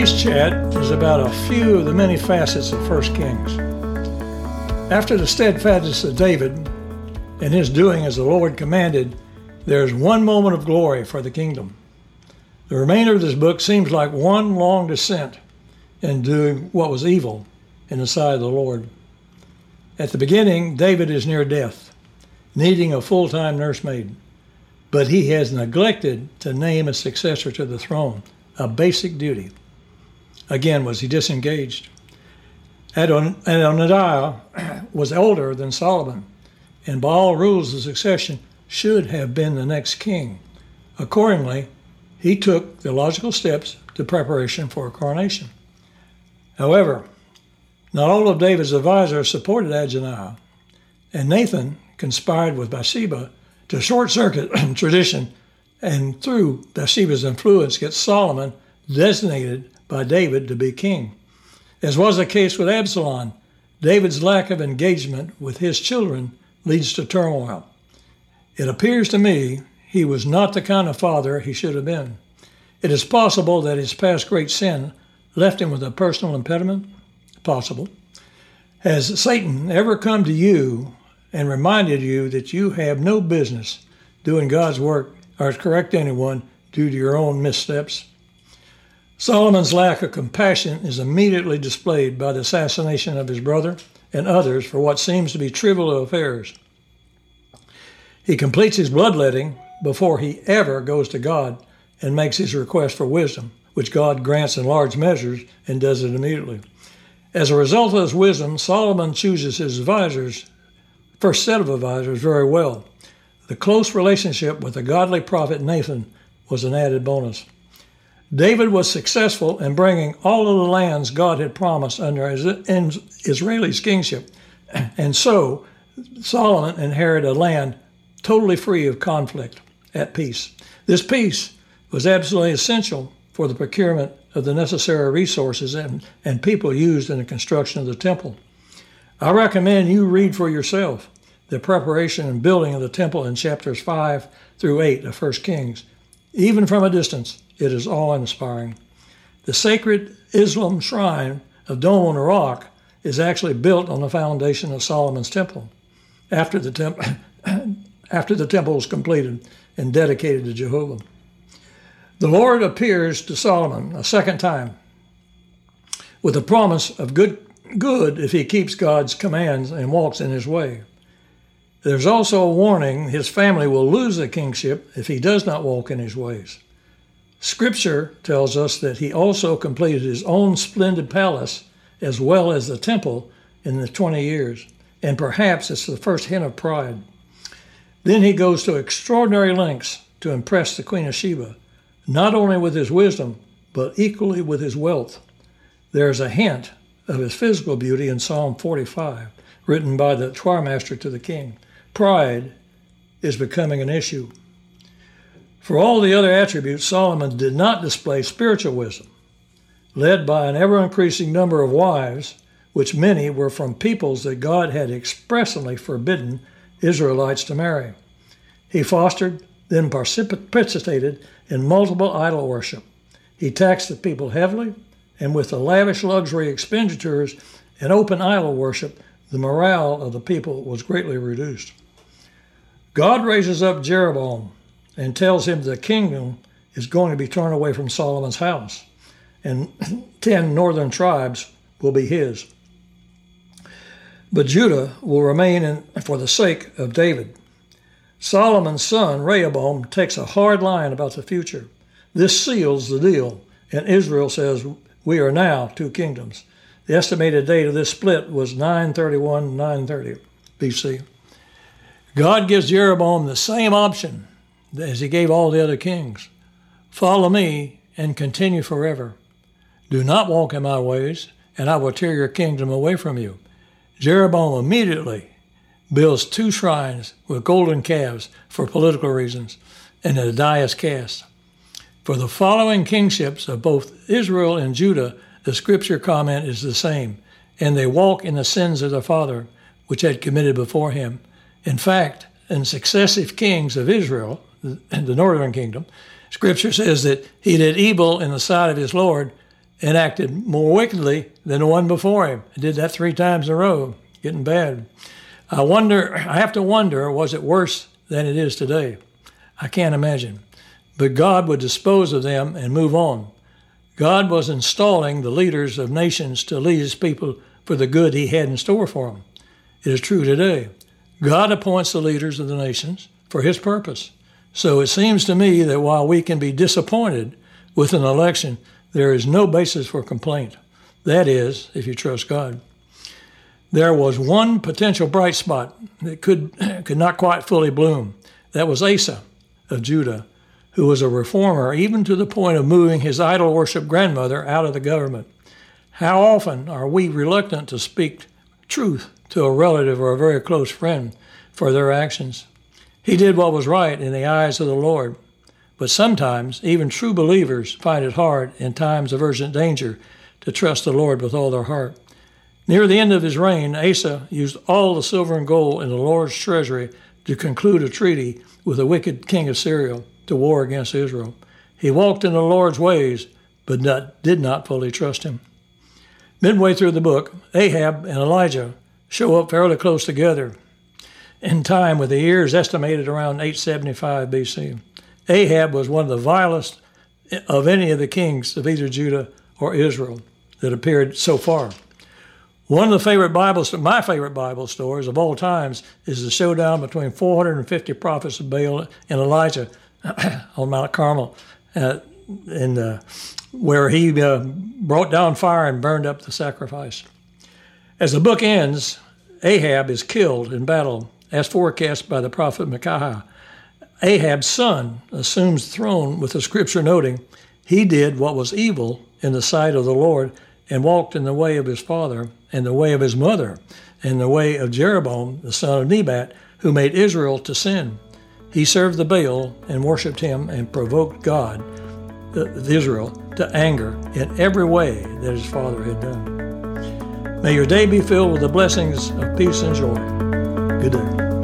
Today's chat is about a few of the many facets of 1 Kings. After the steadfastness of David and his doing as the Lord commanded, there is one moment of glory for the kingdom. The remainder of this book seems like one long descent in doing what was evil in the sight of the Lord. At the beginning, David is near death, needing a full-time nursemaid, but he has neglected to name a successor to the throne, a basic duty. Again, was he disengaged? Adonijah was older than Solomon, and by all rules of succession should have been the next king. Accordingly, he took the logical steps to preparation for a coronation. However, not all of David's advisors supported Adonijah, and Nathan conspired with Bathsheba to short-circuit tradition and through Bathsheba's influence get Solomon designated by David to be king. As was the case with Absalom, David's lack of engagement with his children leads to turmoil. It appears to me he was not the kind of father he should have been. It is possible that his past great sin left him with a personal impediment. Possible. Has Satan ever come to you and reminded you that you have no business doing God's work or correct anyone due to your own missteps? Solomon's lack of compassion is immediately displayed by the assassination of his brother and others for what seems to be trivial affairs. He completes his bloodletting before he ever goes to God and makes his request for wisdom, which God grants in large measures and does it immediately. As a result of his wisdom, Solomon chooses his advisors, first set of advisors, very well. The close relationship with the godly prophet Nathan was an added bonus. David was successful in bringing all of the lands God had promised under Israel's kingship, and so Solomon inherited a land totally free of conflict, at peace. This peace was absolutely essential for the procurement of the necessary resources and people used in the construction of the temple. I recommend you read for yourself the preparation and building of the temple in chapters 5 through 8 of 1 Kings. Even from a distance, it is awe-inspiring. The sacred Islam shrine of Dome on the Rock is actually built on the foundation of Solomon's temple after the temple was completed and dedicated to Jehovah. The Lord appears to Solomon a second time with a promise of good if he keeps God's commands and walks in his way. There's also a warning his family will lose the kingship if he does not walk in his ways. Scripture tells us that he also completed his own splendid palace as well as the temple in the 20 years, and perhaps it's the first hint of pride. Then he goes to extraordinary lengths to impress the Queen of Sheba, not only with his wisdom, but equally with his wealth. There is a hint of his physical beauty in Psalm 45, written by the choir master to the king. Pride is becoming an issue. For all the other attributes, Solomon did not display spiritual wisdom, led by an ever-increasing number of wives, which many were from peoples that God had expressly forbidden Israelites to marry. He fostered, then participated in multiple idol worship. He taxed the people heavily, and with the lavish luxury expenditures and open idol worship, the morale of the people was greatly reduced. God raises up Jeroboam and tells him the kingdom is going to be torn away from Solomon's house, and 10 northern tribes will be his. But Judah will remain for the sake of David. Solomon's son, Rehoboam, takes a hard line about the future. This seals the deal, and Israel says, we are now 2 kingdoms. The estimated date of this split was 931-930 BC. God gives Jeroboam the same option as he gave all the other kings. Follow me and continue forever. Do not walk in my ways, and I will tear your kingdom away from you. Jeroboam immediately builds 2 shrines with golden calves for political reasons, and a die is cast. For the following kingships of both Israel and Judah, the scripture comment is the same, and they walk in the sins of their father, which had committed before him. In fact, in successive kings of Israel, the northern kingdom, Scripture says that he did evil in the sight of his Lord, and acted more wickedly than the one before him. He did that 3 times in a row, getting bad. I have to wonder, was it worse than it is today? I can't imagine. But God would dispose of them and move on. God was installing the leaders of nations to lead his people for the good he had in store for them. It is true today. God appoints the leaders of the nations for his purpose. So it seems to me that while we can be disappointed with an election, there is no basis for complaint. That is, if you trust God. There was one potential bright spot that could not quite fully bloom. That was Asa of Judah, who was a reformer even to the point of moving his idol worship grandmother out of the government. How often are we reluctant to speak truth to a relative or a very close friend for their actions? He did what was right in the eyes of the Lord, but sometimes even true believers find it hard in times of urgent danger to trust the Lord with all their heart. Near the end of his reign, Asa used all the silver and gold in the Lord's treasury to conclude a treaty with the wicked king of Syria to war against Israel. He walked in the Lord's ways, but did not fully trust him. Midway through the book, Ahab and Elijah show up fairly close together in time, with the years estimated around 875 BC. Ahab was one of the vilest of any of the kings of either Judah or Israel that appeared so far. One of my favorite Bible stories of all times is the showdown between 450 prophets of Baal and Elijah on Mount Carmel, where he brought down fire and burned up the sacrifice. As the book ends, Ahab is killed in battle, as forecast by the prophet Micaiah. Ahab's son assumes the throne, with the scripture noting, he did what was evil in the sight of the Lord and walked in the way of his father and the way of his mother and the way of Jeroboam, the son of Nebat, who made Israel to sin. He served the Baal and worshipped him and provoked God, Israel, to anger in every way that his father had done. May your day be filled with the blessings of peace and joy. Good day.